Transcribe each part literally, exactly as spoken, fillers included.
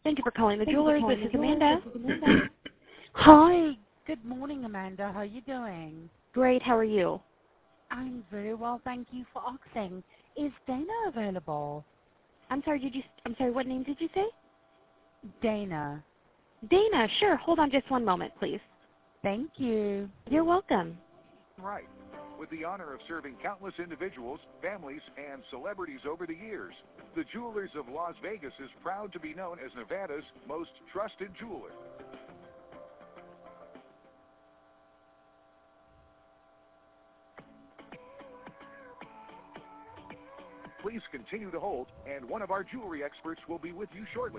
Thank you for calling the jewelers. This is Amanda. Hi. Good morning, Amanda. How are you doing? Great. How are you? I'm very well, thank you for asking. Is Dana available? I'm sorry. Did you? I'm sorry. What name did you say? Dana. Dana. Sure. Hold on just one moment, please. Thank you. You're welcome. Right. With the honor of serving countless individuals, families, and celebrities over the years, the Jewelers of Las Vegas is proud to be known as Nevada's most trusted jeweler. Please continue to hold, and one of our jewelry experts will be with you shortly.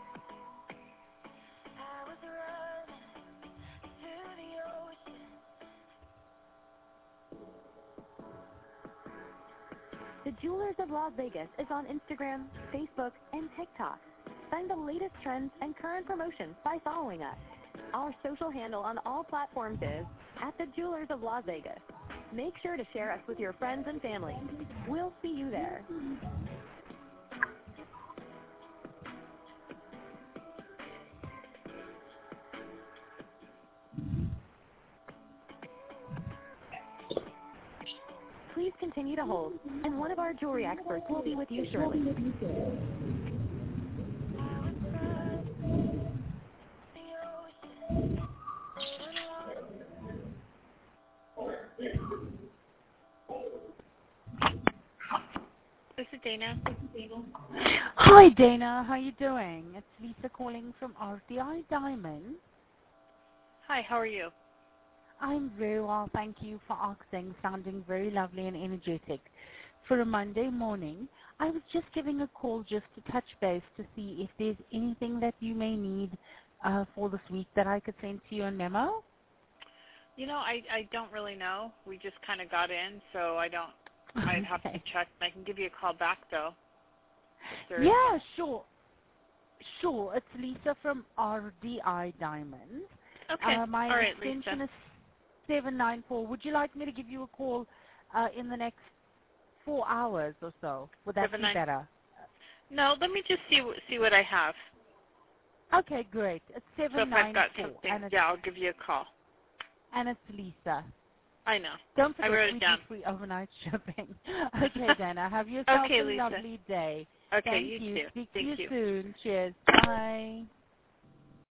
The Jewelers of Las Vegas is on Instagram, Facebook, and TikTok. Find the latest trends and current promotions by following us. Our social handle on all platforms is at the Jewelers of Las Vegas. Make sure to share us with your friends and family. We'll see you there. Please continue to hold, and one of our jewelry experts will be with you shortly. This is Dana. Hi, Dana. How are you doing? It's Lisa calling from R D I Diamond. Hi, how are you? I'm very well, thank you for asking. Sounding very lovely and energetic. For a Monday morning, I was just giving a call just to touch base to see if there's anything that you may need uh, for this week that I could send to you in memo. You know, I, I don't really know. We just kind of got in, so I don't, I'd have Okay. to check. I can give you a call back, though. There Yeah, sure. Sure. It's Lisa from R D I Diamond. Okay. Uh, my All right, extension Lisa. is seven nine four. Would you like me to give you a call uh, in the next four hours or so? Would that seven be nine better? No, let me just see see what I have. Okay, great. It's So if seven I've nine got four, something, and it's, yeah, I'll give you a call. and it's Lisa. I know. Don't I forget, wrote it we down. do free overnight shipping. Okay, Dana, have yourself Okay, a Lisa. lovely day. Okay, Thank you you. too. Speak Thank to you you. soon. Cheers. Bye.